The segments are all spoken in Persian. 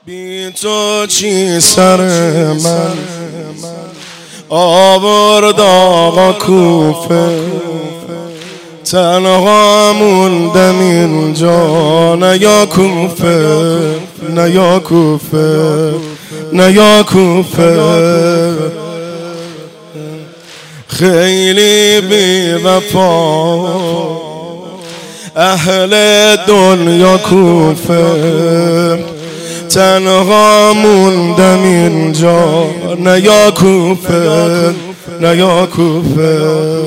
بی تو چی سر من آورد آقا کوفه، تنها موندم اینجا، نه یا کوفه نه یا کوفه نه یا کوفه. خیلی بی وفا اهل دنیا کوفه، تنها موندم اینجا، نه یا کوفه نه یا کوفه.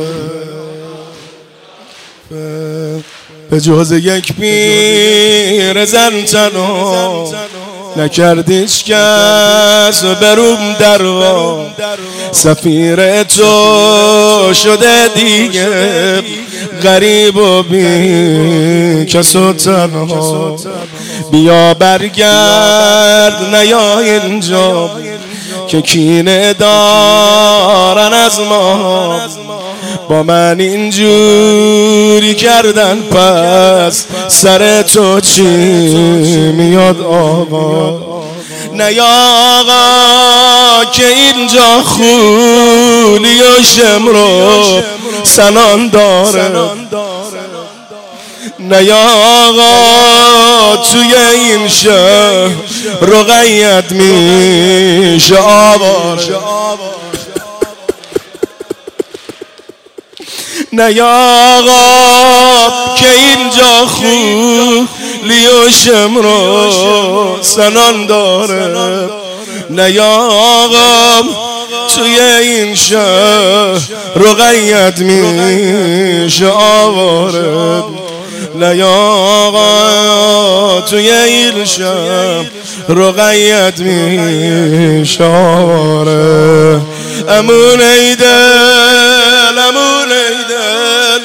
به جز یک پیر زن تنها نکردیش کس بروم دروا، سفیر تو شده دیگه غریب و بی کس و تنها. بیا برگرد نیا اینجا که کینه دارن از ما، با من اینجوری کردن پس سر تو چی میاد آقا؟ نیا آقا که اینجا خولی و شمرو سنان داره، نیا آقا توی این شهر رقیت میشه آواره، نیا آقا که اینجا خولی و شمرو سنان داره، نیا آقا توی این شهر رقیت میشه آواره، نیا آقا توی این شهر رقیت میشه آواره. امون ایدل امون ایدل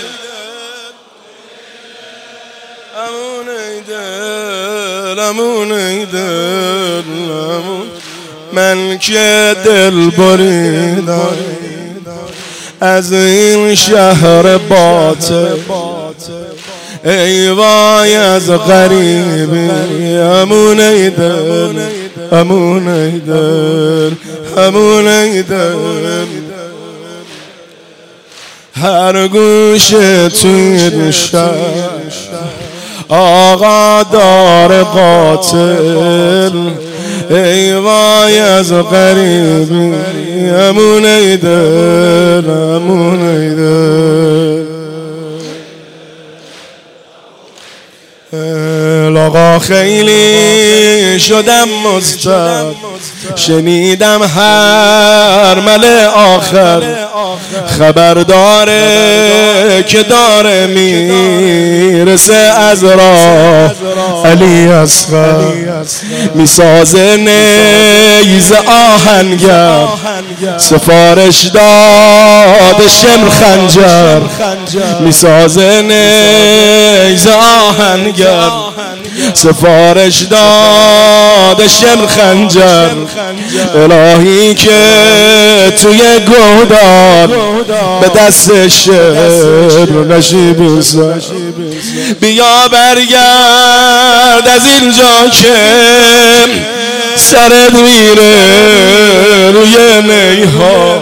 امون ایدل امون ایدل، من که دل بریدم از این شهر باطل، ای وای از غریبی. امون ایدل امون ایدل امون ایدل، هر گوشه توی شهر آقا دار قاتل، ای وای از غریبی. امون ایدل امون ایدل. آقا خیلی شدم مضطرب، شنیدم هر مل آخر خبر داره که داره میرسه از راه علی اصغر، میسازه نیز آهنگر، سفارش داده شمر خنجر، میسازه نیز آهنگر، سفارش داده شمر خنجر. الهی که توی گودار به دست شمر نشیب سر، بیا برگرد از اینجا که سرت میره روی نیها.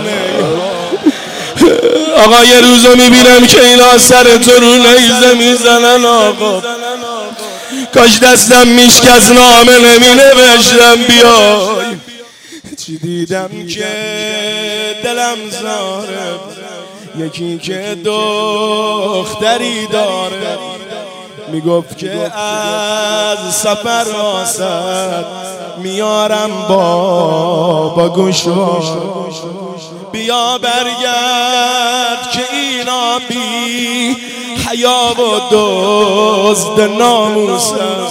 آقا یه روزو میبینم که اینا سر تو رو نیزه میزنن آقا، کاش دستم میشکست نامه نمی نوشتم بیای. چی دیدم که دلم زاره، یکی که دختری داره، میگفت که از سفر واسط میارم با گوشوار. بیا برگرد که اینا بی حیا و دزد ناموسن،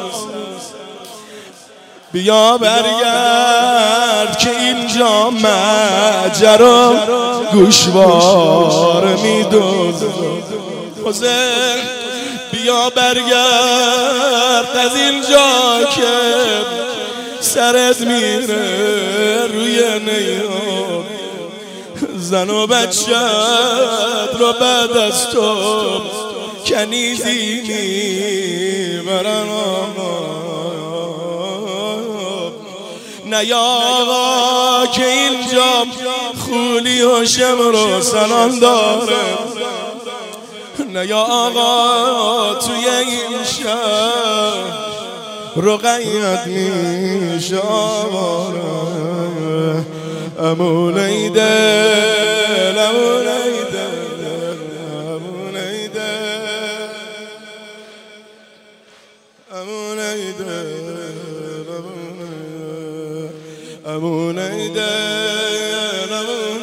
بیا برگرد که اینجا ماجرا گوشوار میدوزه. بیا برگرد از اینجا که سرت میره روی نیام، زن و بچت رو بعد از تو کنیزی میبرن. نه یا آقا که اینجا خولی و شمر و سنان داره، نه یا آقا توی این شهر رقیت میشه آواره. امون ایدل امون ایدل امون ایدل امون ایدل امون ایدل امون